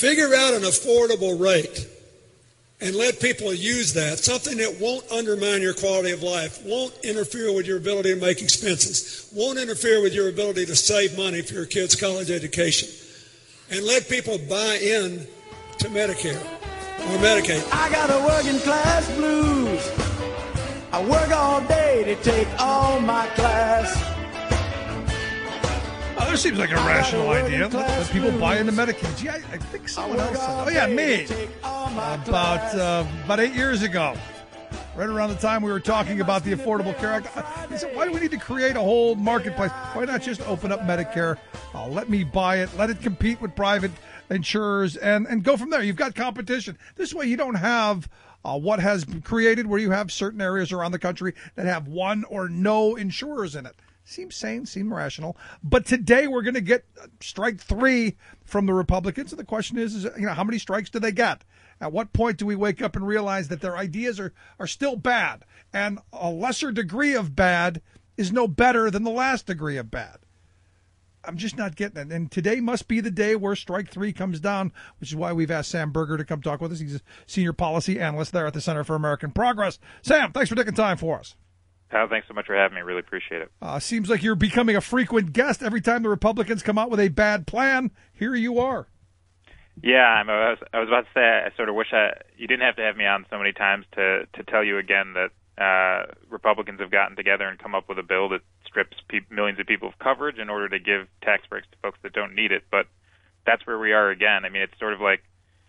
Figure out an affordable rate and let people use that, something that won't undermine your quality of life, won't interfere with your ability to make expenses, won't interfere with your ability to save money for your kids' college education, and let people buy in to Medicare or Medicaid. I got a working class blues. I work all day to take all my class. There seems like a rational idea. Let people buy into Medicaid. Gee, I think someone else said, me. About 8 years ago, right around the time we were talking about the Affordable Care Act, he said, why do we need to create a whole marketplace? Why not just open up Medicare? Let me buy it. Let it compete with private insurers and go from there. You've got competition. This way you don't have what has been created where you have certain areas around the country that have one or no insurers in it. Seems sane, seems rational. But today we're going to get strike 3 from the Republicans. And the question is, how many strikes do they get? At what point do we wake up and realize that their ideas are still bad? And a lesser degree of bad is no better than the last degree of bad. I'm just not getting it. And today must be the day where strike 3 comes down, which is why we've asked Sam Berger to come talk with us. He's a senior policy analyst there at the Center for American Progress. Sam, thanks for taking time for us. Pal, thanks so much for having me. Really appreciate it. Seems like you're becoming a frequent guest. Every time the Republicans come out with a bad plan, here you are. Yeah, I was about to say, I sort of wish you didn't have to have me on so many times to tell you again that Republicans have gotten together and come up with a bill that strips millions of people of coverage in order to give tax breaks to folks that don't need it. But that's where we are again. I mean, it's sort of like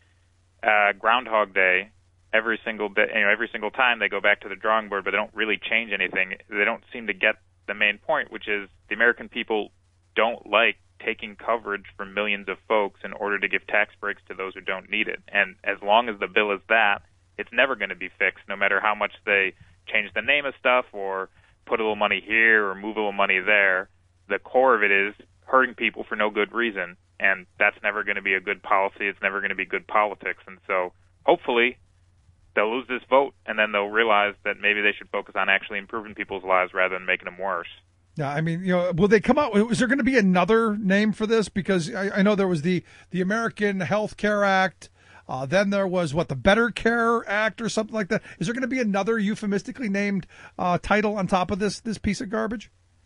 Groundhog Day. Every single day, every single time they go back to the drawing board, but they don't really change anything. They don't seem to get the main point, which is the American people don't like taking coverage from millions of folks in order to give tax breaks to those who don't need it. And as long as the bill is that, it's never going to be fixed, no matter how much they change the name of stuff or put a little money here or move a little money there. The core of it is hurting people for no good reason, and that's never going to be a good policy. It's never going to be good politics. And so hopefully they'll lose this vote, and then they'll realize that maybe they should focus on actually improving people's lives rather than making them worse. Yeah, I mean, will they come out? Is there going to be another name for this? Because I know there was the American Health Care Act. Then there was, the Better Care Act or something like that. Is there going to be another euphemistically named title on top of this piece of garbage?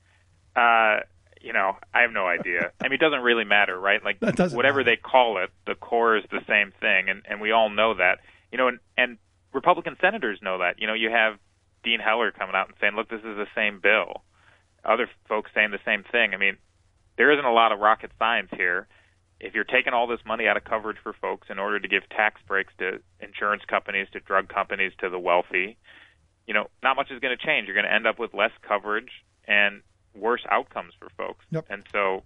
I have no idea. I mean, it doesn't really matter, right? Like, whatever they call it, the core is the same thing, and we all know that. And Republican senators know that. You have Dean Heller coming out and saying, look, this is the same bill. Other folks saying the same thing. I mean, there isn't a lot of rocket science here. If you're taking all this money out of coverage for folks in order to give tax breaks to insurance companies, to drug companies, to the wealthy, not much is going to change. You're going to end up with less coverage and worse outcomes for folks. Yep. And so,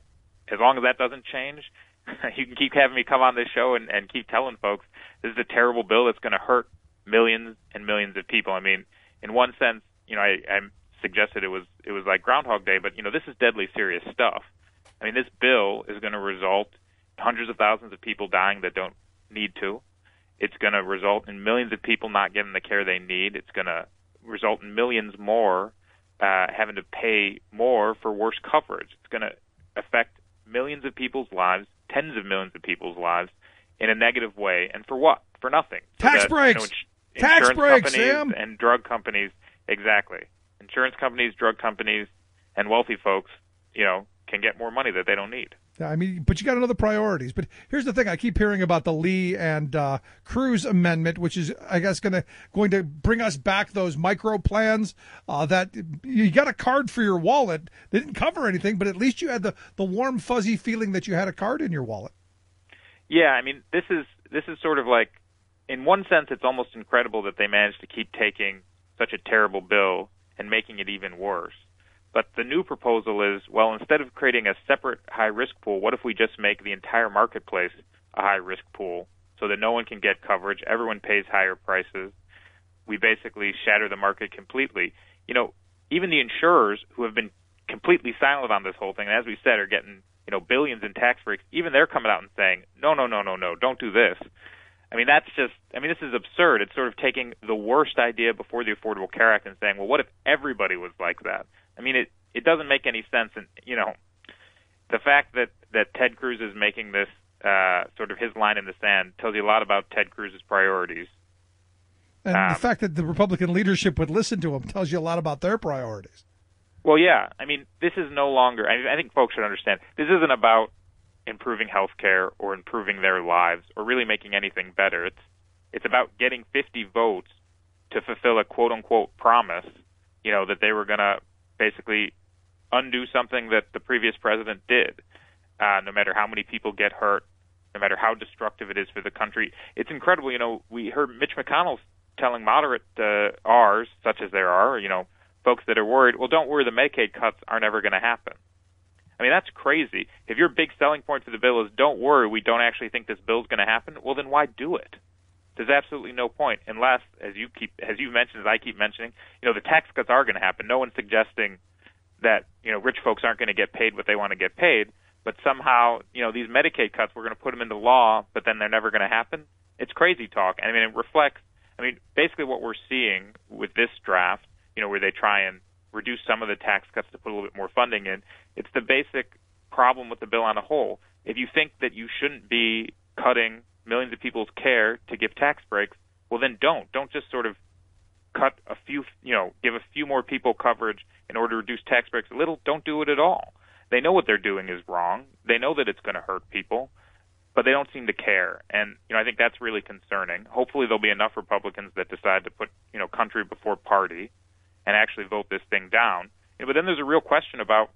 as long as that doesn't change, you can keep having me come on this show and keep telling folks this is a terrible bill that's going to hurt millions and millions of people. I mean, in one sense, I suggested it was like Groundhog Day, but this is deadly serious stuff. I mean, this bill is going to result in hundreds of thousands of people dying that don't need to. It's going to result in millions of people not getting the care they need. It's going to result in millions more having to pay more for worse coverage. It's going to affect millions of people's lives, tens of millions of people's lives, in a negative way. And for what? For nothing. Tax breaks. Tax breaks, Sam. And drug companies, exactly. Insurance companies, drug companies, and wealthy folks, can get more money that they don't need. Yeah, I mean, but you got other priorities. But here's the thing: I keep hearing about the Lee and Cruz amendment, which is, I guess, going to bring us back those micro plans that you got a card for your wallet. They didn't cover anything, but at least you had the warm, fuzzy feeling that you had a card in your wallet. Yeah, I mean, this is sort of like, in one sense, it's almost incredible that they managed to keep taking such a terrible bill and making it even worse. But the new proposal is, well, instead of creating a separate high-risk pool, what if we just make the entire marketplace a high-risk pool so that no one can get coverage, everyone pays higher prices? We basically shatter the market completely. Even the insurers who have been completely silent on this whole thing, and as we said, are getting, billions in tax breaks, even they're coming out and saying, no, don't do this. I mean, this is absurd. It's sort of taking the worst idea before the Affordable Care Act and saying, well, what if everybody was like that? I mean, it doesn't make any sense. And, the fact that Ted Cruz is making this sort of his line in the sand tells you a lot about Ted Cruz's priorities. And the fact that the Republican leadership would listen to him tells you a lot about their priorities. Well, yeah. I mean, this is no longer, I think folks should understand, this isn't about improving health care or improving their lives or really making anything better. It's about getting 50 votes to fulfill a quote-unquote promise, that they were going to basically undo something that the previous president did, no matter how many people get hurt, no matter how destructive it is for the country. It's incredible. We heard Mitch McConnell telling moderate R's, such as there are, folks that are worried, well, don't worry, the Medicaid cuts are never going to happen. I mean, that's crazy. If your big selling point for the bill is, don't worry, we don't actually think this bill's going to happen, well, then why do it? There's absolutely no point unless, as you mentioned, as I keep mentioning, the tax cuts are going to happen. No one's suggesting that, rich folks aren't going to get paid what they want to get paid, but somehow, these Medicaid cuts, we're going to put them into law, but then they're never going to happen. It's crazy talk. I mean, it reflects, basically what we're seeing with this draft, where they try and reduce some of the tax cuts to put a little bit more funding in, it's the basic problem with the bill on a whole. If you think that you shouldn't be cutting millions of people's care to give tax breaks, well, then don't. Don't just sort of cut a few, give a few more people coverage in order to reduce tax breaks a little. Don't do it at all. They know what they're doing is wrong. They know that it's going to hurt people, but they don't seem to care. And, I think that's really concerning. Hopefully there'll be enough Republicans that decide to put, country before party and actually vote this thing down. But then there's a real question about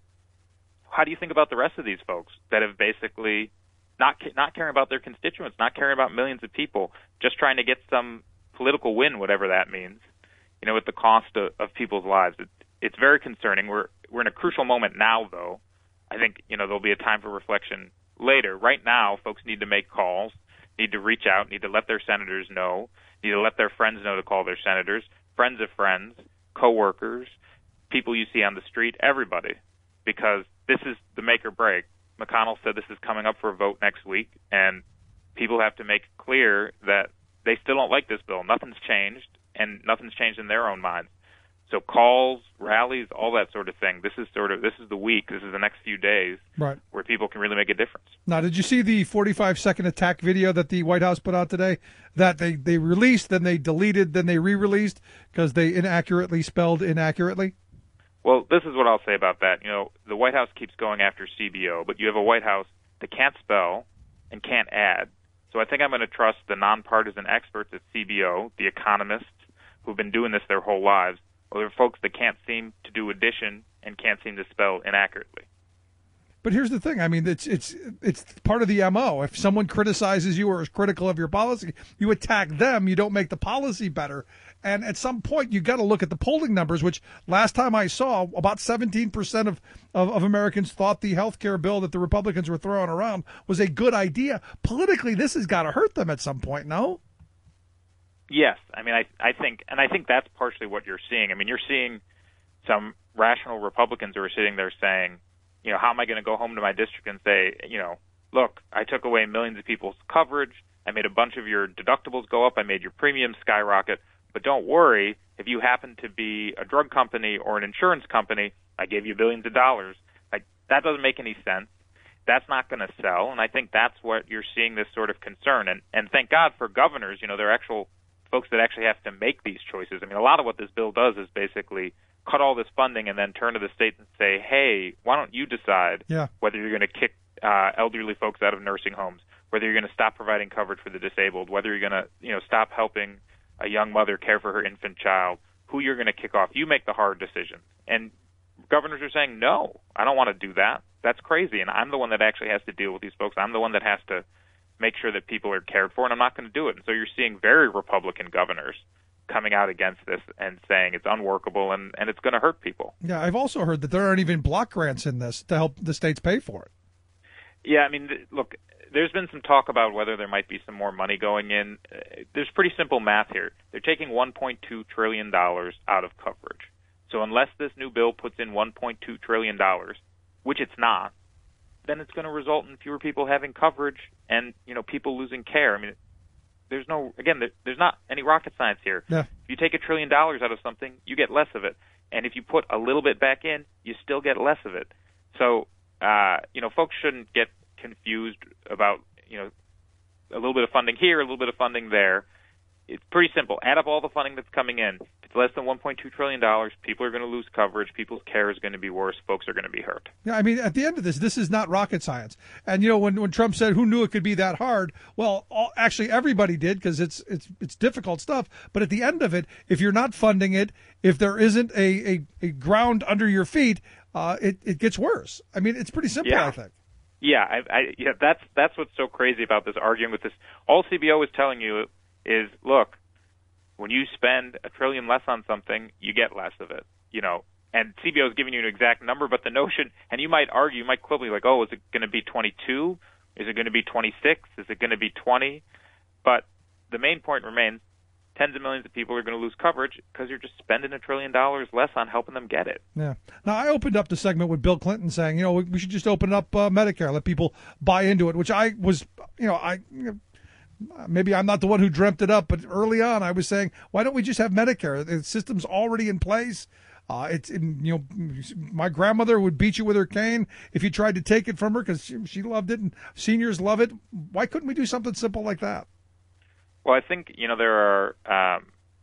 how do you think about the rest of these folks that have basically not caring about their constituents, not caring about millions of people, just trying to get some political win, whatever that means, at the cost of people's lives. It's very concerning. We're in a crucial moment now, though. I think, there'll be a time for reflection later. Right now, folks need to make calls, need to reach out, need to let their senators know, need to let their friends know to call their senators, friends of friends, coworkers, people you see on the street, everybody, because this is the make or break. McConnell said this is coming up for a vote next week, and people have to make clear that they still don't like this bill. Nothing's changed, and nothing's changed in their own minds. So calls, rallies, all that sort of thing. This is the week. This is the next few days, right, where people can really make a difference. Now, did you see the 45-second attack video that the White House put out today? That they released, then they deleted, then they re-released because they inaccurately spelled inaccurately? Well, this is what I'll say about that. The White House keeps going after CBO, but you have a White House that can't spell and can't add. So I think I'm going to trust the nonpartisan experts at CBO, the economists who've been doing this their whole lives. Well, there are folks that can't seem to do addition and can't seem to spell inaccurately. But here's the thing. I mean, it's part of the MO. If someone criticizes you or is critical of your policy, you attack them. You don't make the policy better. And at some point, you got to look at the polling numbers, which last time I saw, about 17% of Americans thought the health care bill that the Republicans were throwing around was a good idea. Politically, this has got to hurt them at some point, no? Yes. I mean, I think that's partially what you're seeing. I mean, you're seeing some rational Republicans who are sitting there saying, how am I going to go home to my district and say, look, I took away millions of people's coverage. I made a bunch of your deductibles go up. I made your premiums skyrocket. But don't worry, if you happen to be a drug company or an insurance company, I gave you billions of dollars. Like, that doesn't make any sense. That's not going to sell. And I think that's what you're seeing, this sort of concern. And thank God for governors, they're actual folks that actually have to make these choices. I mean, a lot of what this bill does is basically cut all this funding and then turn to the states and say, hey, why don't you decide whether you're going to kick elderly folks out of nursing homes, whether you're going to stop providing coverage for the disabled, whether you're going to stop helping a young mother care for her infant child, who you're going to kick off. You make the hard decisions. And governors are saying, no, I don't want to do that. That's crazy. And I'm the one that actually has to deal with these folks. I'm the one that has to make sure that people are cared for, and I'm not going to do it. And so you're seeing very Republican governors coming out against this and saying it's unworkable and it's going to hurt people. Yeah, I've also heard that there aren't even block grants in this to help the states pay for it. Yeah, I mean, look, there's been some talk about whether there might be some more money going in. There's pretty simple math here. They're taking $1.2 trillion out of coverage. So unless this new bill puts in $1.2 trillion, which it's not, then it's going to result in fewer people having coverage and, people losing care. I mean, there's not any rocket science here. Yeah. If you take $1 trillion out of something, you get less of it. And if you put a little bit back in, you still get less of it. So, folks shouldn't get confused about, a little bit of funding here, a little bit of funding there. It's pretty simple. Add up all the funding that's coming in. If it's less than $1.2 trillion, people are going to lose coverage. People's care is going to be worse. Folks are going to be hurt. Yeah, I mean, at the end of this is not rocket science. And, when Trump said, who knew it could be that hard? Well, actually, everybody did, because it's difficult stuff. But at the end of it, if you're not funding it, if there isn't a ground under your feet, it gets worse. I mean, it's pretty simple, I think. Yeah, that's what's so crazy about this arguing with this. All CBO is telling you is, look, when you spend $1 trillion less on something, you get less of it, and CBO is giving you an exact number, but the notion, and you might argue, you might quibble, like, oh, is it going to be 22? Is it going to be 26? Is it going to be 20? But the main point remains, tens of millions of people are going to lose coverage because you're just spending $1 trillion less on helping them get it. Yeah. Now, I opened up the segment with Bill Clinton saying, we should just open up Medicare, let people buy into it, which I was, maybe I'm not the one who dreamt it up, but early on I was saying, why don't we just have Medicare? The system's already in place. My grandmother would beat you with her cane if you tried to take it from her because she loved it, and seniors love it. Why couldn't we do something simple like that? Well, I think there are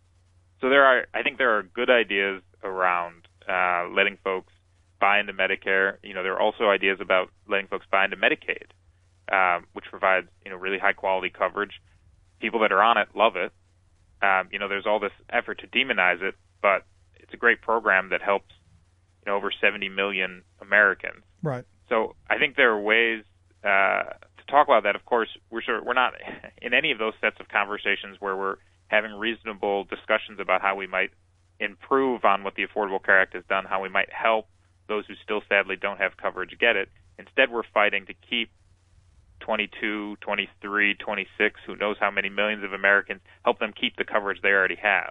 good ideas around letting folks buy into Medicare. There are also ideas about letting folks buy into Medicaid, which provides really high quality coverage. People that are on it love it. There's all this effort to demonize it, but it's a great program that helps over 70 million Americans. Right. So I think there are ways to talk about that. Of course, we're not in any of those sets of conversations where we're having reasonable discussions about how we might improve on what the Affordable Care Act has done, how we might help those who still sadly don't have coverage get it. Instead, we're fighting to keep 22, 23, 26, who knows how many millions of Americans, help them keep the coverage they already have.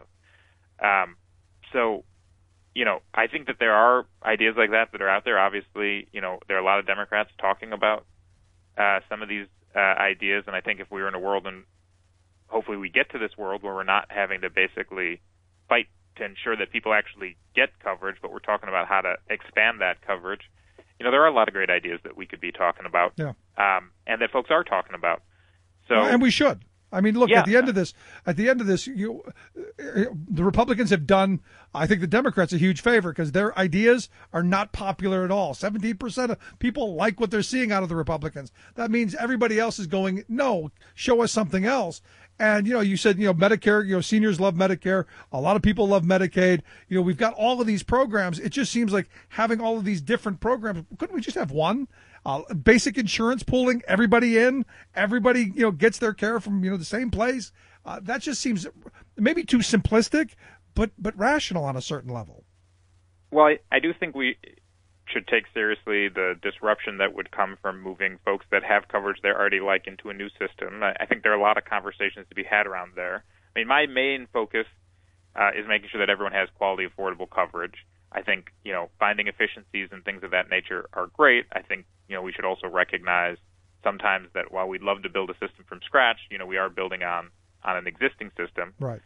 I think that there are ideas like that are out there. Obviously, there are a lot of Democrats talking about some of these ideas, and I think if we were in a world, and hopefully we get to this world where we're not having to basically fight to ensure that people actually get coverage, but we're talking about how to expand that coverage, there are a lot of great ideas that we could be talking about, and that folks are talking about. So, and we should. I mean, look, at the end of this, the Republicans have done, I think, the Democrats a huge favor because their ideas are not popular at all. 17% of people like what they're seeing out of the Republicans. That means everybody else is going, no, show us something else. And, you said, Medicare, seniors love Medicare. A lot of people love Medicaid. We've got all of these programs. It just seems like having all of these different programs, couldn't we just have one? Basic insurance pooling everybody in, everybody, gets their care from, the same place. That just seems maybe too simplistic, but rational on a certain level. Well, I do think we should take seriously the disruption that would come from moving folks that have coverage they already like into a new system. I think there are a lot of conversations to be had around there. I mean, my main focus is making sure that everyone has quality, affordable coverage. I think, finding efficiencies and things of that nature are great. I think, we should also recognize sometimes that while we'd love to build a system from scratch, we are building on an existing system. Right.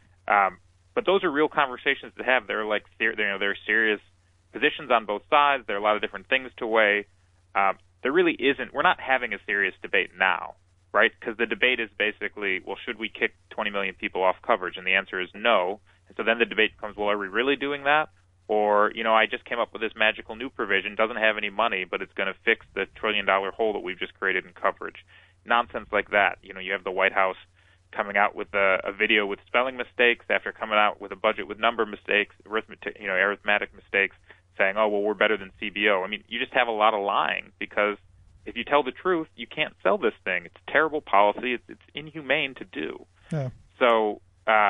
But those are real conversations to have. There are serious positions on both sides. There are a lot of different things to weigh. There really isn't. We're not having a serious debate now, right? Because the debate is basically, well, should we kick 20 million people off coverage? And the answer is no. And so then the debate becomes, well, are we really doing that? Or, I just came up with this magical new provision, doesn't have any money, but it's going to fix the $1 trillion hole that we've just created in coverage. Nonsense like that. You have the White House coming out with a video with spelling mistakes after coming out with a budget with number mistakes, arithmetic mistakes, saying, oh, well, we're better than CBO. I mean, you just have a lot of lying because if you tell the truth, you can't sell this thing. It's terrible policy. It's inhumane to do. Yeah. So,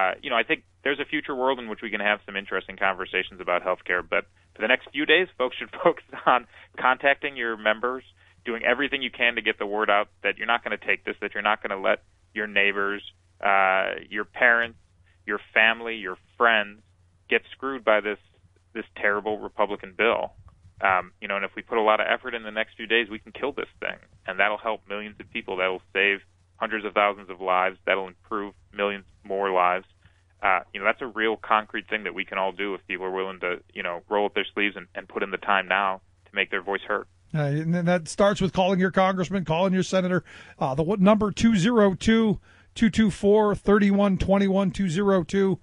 I think there's a future world in which we can have some interesting conversations about healthcare. But for the next few days, folks should focus on contacting your members, doing everything you can to get the word out that you're not going to take this, that you're not going to let your neighbors, your parents, your family, your friends get screwed by this terrible Republican bill. And if we put a lot of effort in the next few days, we can kill this thing. And that'll help millions of people. That'll save hundreds of thousands of lives. That'll improve millions more lives. That's a real concrete thing that we can all do if people are willing to, roll up their sleeves and put in the time now to make their voice heard. And that starts with calling your congressman, calling your senator. The number 202-224-3121,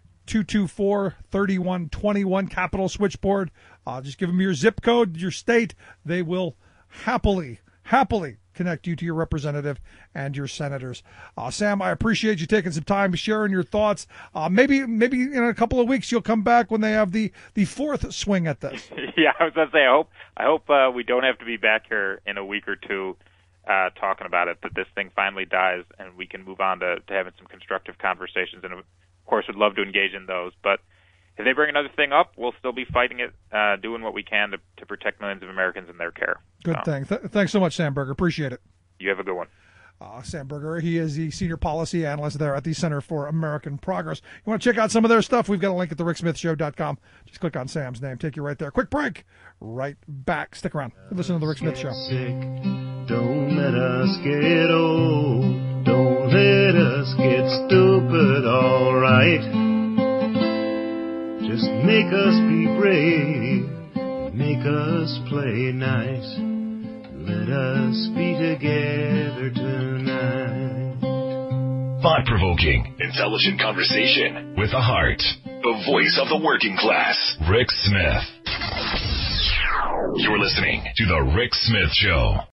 224-3121, Capital Switchboard. Just give them your zip code, your state. They will happily connect you to your representative and your senators. Sam, I appreciate you taking some time sharing your thoughts. Maybe in a couple of weeks you'll come back when they have the fourth swing at this. Yeah, I was going to say, I hope we don't have to be back here in a week or two talking about it, that this thing finally dies and we can move on to having some constructive conversations. And, of course, would love to engage in those. But if they bring another thing up, we'll still be fighting it, doing what we can to protect millions of Americans and their care. Good thing. Thanks so much, Sam Berger. Appreciate it. You have a good one. Sam Berger, he is the senior policy analyst there at the Center for American Progress. You want to check out some of their stuff? We've got a link at thericksmithshow.com. Just click on Sam's name. Take you right there. Quick break. Right back. Stick around. Listen to The Rick Smith Show. Don't let us get old. Don't let us get stupid, all right. Just make us be brave. Make us play nice. Let us be together tonight. Thought-provoking, intelligent conversation with a heart. The voice of the working class, Rick Smith. You're listening to The Rick Smith Show.